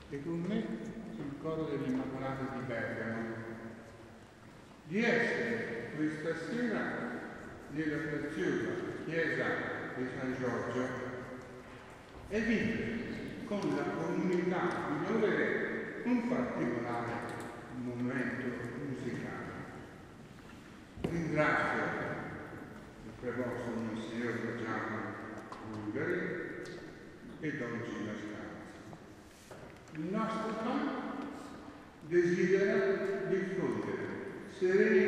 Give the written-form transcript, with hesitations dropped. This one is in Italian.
e con me sul coro dell'Immacolata di Bergamo, di essere questa sera nella preziosa chiesa di San Giorgio e vivere con la comunità di Novere un particolare momento musicale. Ringrazio il preposto Monsignor Giacomo Bulgari e Don Gino Scarza. Il nostro Pan desidera diffondere serenità